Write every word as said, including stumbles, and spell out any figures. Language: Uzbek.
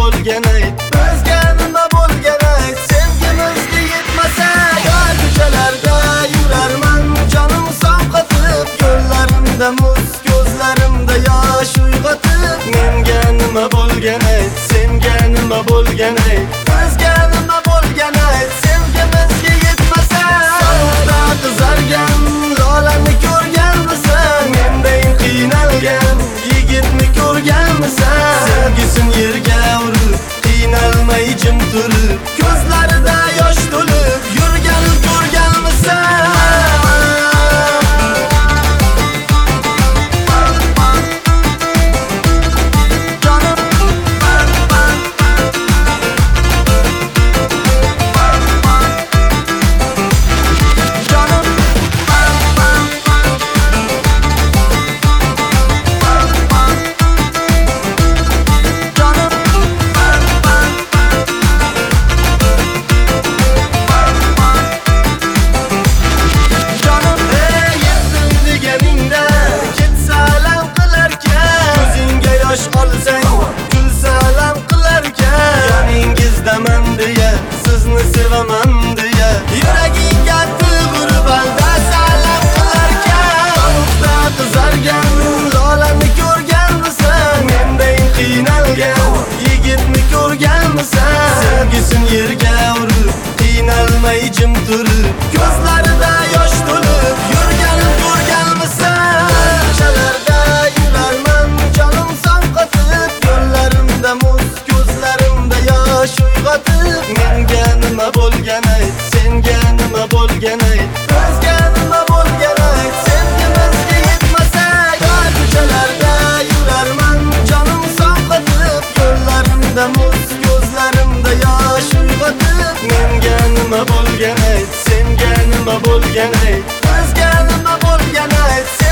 bo'lgan ayt, bizga nima bo'lgan ayt. Sevgimizga yetmasa yo'l ko'chalarda yurarman, jonim sovqatib, yo'llarimda muz, ko'zlarimda yosh uyg'otib. Menga nima bo'lgan ayt, senga nima bo'lgan ayt, bizga nima bo'lgan ayt. Sevgimizga yetmasa sovuqda qizargan lolani ko'rganmisan, mendayin qiynalgan yigitni ko'rganmisan. Sevgisin yerga urib, qiynalmay jim turib, ko'zlarida yosh to'lib yurgan ko'rganmisan. Sevaman diye yuragingga tug'irib alda salam qilarkan. Sovuqda qizargan lolani ko'rganmisan, mendayin qiynalgan yigitni ko'rganmisan. Sevgisin yerga urib, qiynalmay jim turib, ko'zlarida yosh to'lib yurganin ko'rganmisan. Ko'chalarda yurarman, jonim sovqatib, yo'llarimda muz, ko'zlarimda yosh uyg'otib. Menga nima bo'lgan ayt, senga nima bo'lgan ayt, bizga nima bo'lgan ayt. Sevgimizga yetmasa yo'l ko'chalarda yurarman, jonim sovqatib, yo'llarimda muz, ko'zlarimda yosh uyg'otib. Menga nima bo'lgan ayt, senga nima bo'lgan ayt, bizga nima bo'lgan ayt.